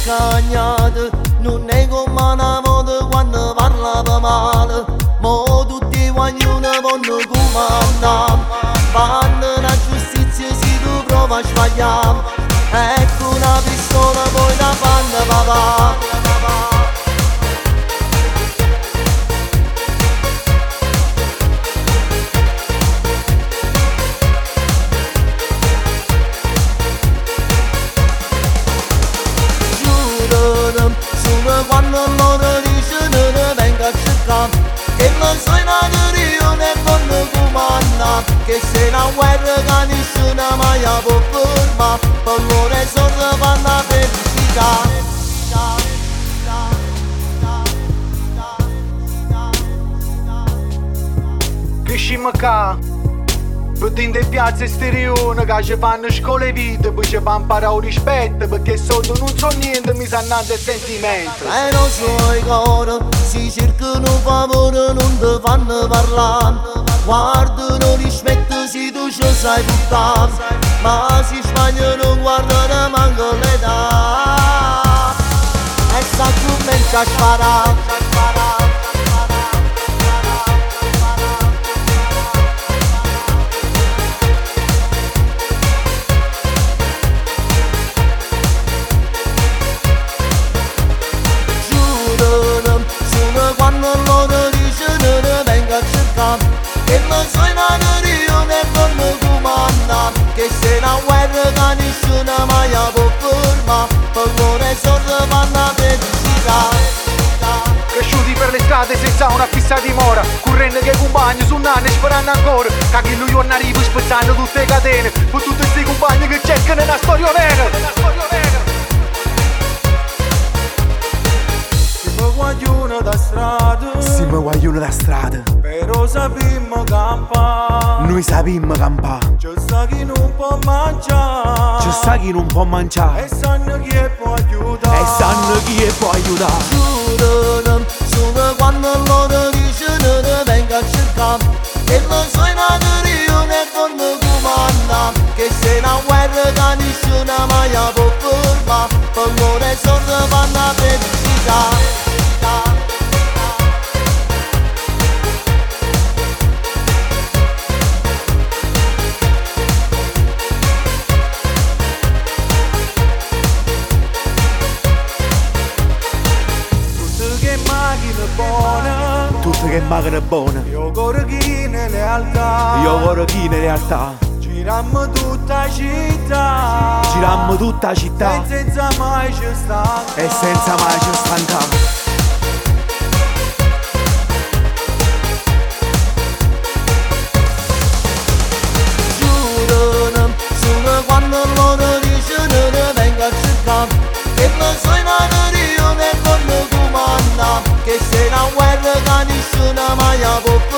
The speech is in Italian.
scagnate, non è come una volta quando parlava male. Mo tutti ognuno vanno comandare, fanno la giustizia se tu prova a sbagliare. Ecco una pistola poi la fanno papà. Quando loro dicono ne venga a cercare, che non sono nato io né con comanda, che se una guerra che nessuno mai può fermare, per loro i soldi fanno la felicità. Crescimmo qua, vedendo le piazze esteriori che ci fanno scuole vite, poi ci fanno imparare rispetto, perché sotto non so niente, mi sanno andare sentimenti. E non so i cori, si cercano favore, non ti fanno parlare. Guardano rispetto se tu ci sai buttare, ma si sbagliano guardano manco l'età. E sta comincia a sparare. Quando loro dicono ne venga a cercare, che non sono nato io né con comanda, che se una guerra che nessuno mai può fermare, per loro i soldi fanno la felicità. Cresciuti per le strade senza una fissa dimora, correndo che i compagni su nanne sperando ancora, che chi lui non arriva spezzando tutte le catene, per tutti questi compagni che cercano una storia vera. Guaglione da strada, siamo guaglione da strada, però sappiamo campare. noi sappiamo campare. C'è sta chi non può mangiare, C'è sta chi non può mangiare, e sanno chi può aiutare. e sanno chi può aiutare. Giurano, solo quando loro dicono ne venga a cercare, che non sono nato io né con comanda, che se una guerra che nessuno mai può fermare, per loro i soldi fanno la felicità. Tutte che macchine buone, Io corro chi in lealtà, io vorrei chi in realtà. girammo tutta città, Girammo tutta la città e senza mai ci sta. e senza mai ci stancare. Giurano, solo quando loro dicono ne venga a cercare, che non sono nato io né con comanda, che se una guerra che nessuno mai può